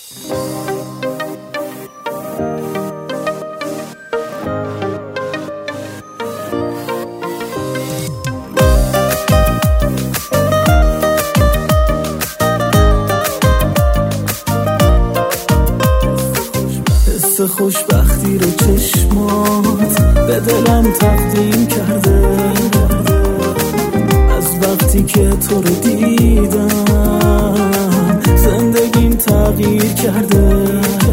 خوشبختی رو چشمات به دلم تقدیم کرده، از وقتی که تو رو دیدم زندگیم تغییر کرده.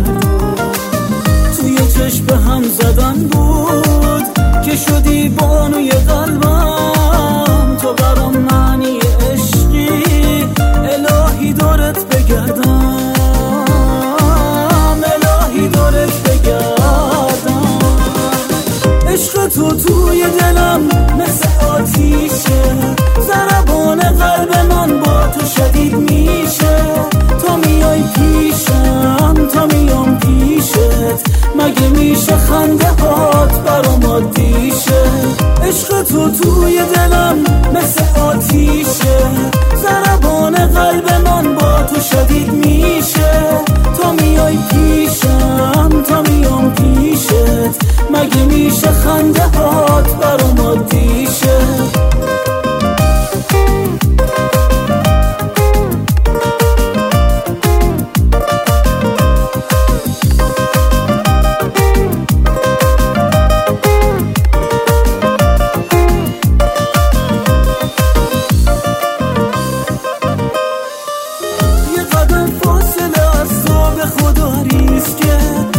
توی چشم هم زدن بود که شدی بانوی قلبم، تو برام معنی عشقی، الهی دورت بگردم، عشق تو توی دلم مثل آتیشه، ضربان قلب من با تو شدید میشه. تا میای پیشم تا میام پیشت، مگه میشه خنده هات برام عادیشه. عشق تو توی دلم مثل آتیشه، ضربان قلب من با تو شدید میشه. تا میای پیشم تا میام پیشت، مگه میشه خنده هات برام عادیشه. یه قدم فاصله از تو به خدا ریسکه،